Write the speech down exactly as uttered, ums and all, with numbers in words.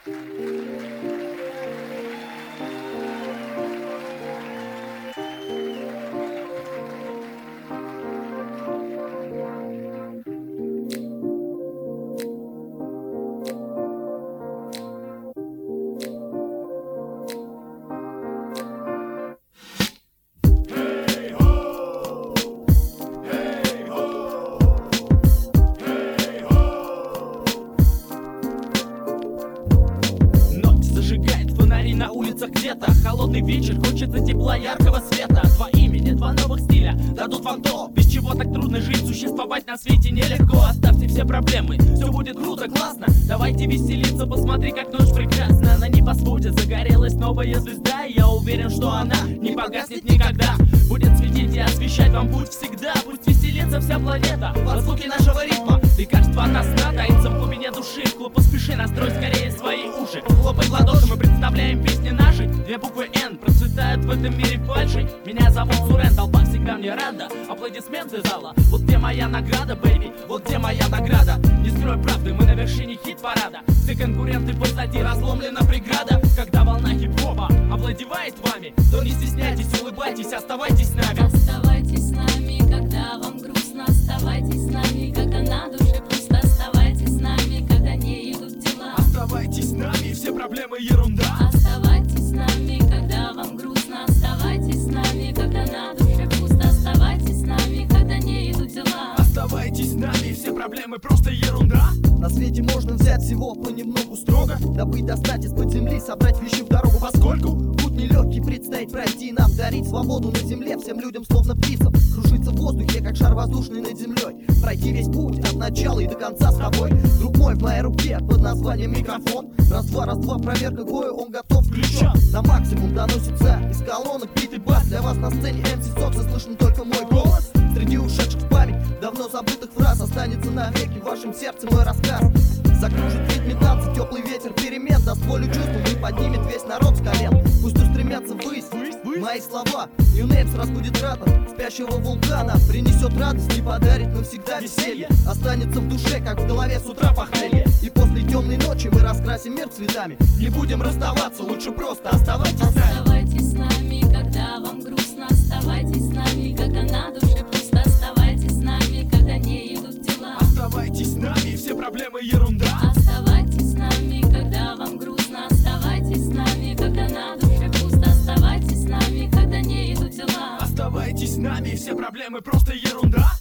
На улицах где-то холодный вечер, хочется тепла, яркого света. Два имени, два новых стиля дадут вам то, без чего так трудно жить, существовать на свете нелегко. Оставьте все проблемы, все будет круто, классно. Давайте веселиться, посмотри, как ночь прекрасна. На небосводе загорелась новая звезда, и я уверен, что она не погаснет никогда. Будет светить и освещать вам путь всегда. Пусть веселится вся планета под звуки нашего ритма. Лекарство от сна таится в глубине души. В клуб поспеши, настрой скорее свои уши. Хлопай в ладоши, мы представляем песни наши. Две буквы Н процветают в этом мире фальшей. Меня зовут Сурен, толпа всегда мне рада. Аплодисменты зала, вот где моя награда, бэйби, вот где моя награда. Не скрой правды, мы на вершине хит-парада. Все конкуренты позади, разломлена преграда. Когда волна хип-хопа овладевает вами, то не стесняйтесь, улыбайтесь, оставайтесь с нами. Оставайтесь с нами, когда вам грустно. Оставайтесь с нами, когда на душе пусто. Оставайтесь с нами, когда не идут дела. Оставайтесь с нами, все проблемы ерунда. Оставайтесь с нами, когда вам грустно. Оставайтесь с нами, когда на душе пусто. Оставайтесь с нами, когда не идут дела. Оставайтесь с нами, все проблемы просто ерунда. На свете можно взять всего понемногу строго, добыть, достать из-под земли, собрать вещи в дорогу. Поскольку путь нелегкий предстоит пройти нам, дарить свободу на земле всем людям словно птицам. Кружиться в воздухе, как шар воздушный над землей. Пройти весь путь от начала и до конца с тобой. Друг мой, в моей руке под названием микрофон. Раз-два, раз-два, проверка к бою, он готов, включен. На максимум доносится из колонок битый бас. Для вас на сцене эм си Сокса слышен только мой голос. Среди ушедших в память давно забытых фраз останется навеки в вашем сердце мой рассказ. Закружит в ритме танца теплый ветер перемен, даст волю чувствам и поднимет весь народ с колен. Пусть устремятся ввысь мои слова. New Names разбудит ратор спящего вулкана, принесет радость и подарит навсегда веселье. Останется в душе, как в голове с утра похмелье. И после темной ночи мы раскрасим мир цветами. Не будем расставаться, лучше просто оставайтесь с нами. Оставайтесь с нами, когда вам грустно. Оставайтесь с нами, когда на душе пусто. Оставайтесь с нами, когда не идут дела. Оставайтесь с нами, все проблемы ерунда. Оставайтесь с нами, когда вам грустно. Оставайтесь с нами, когда на душе пусто. Оставайтесь с нами, когда не идут дела. Оставайтесь с нами, все проблемы просто ерунда.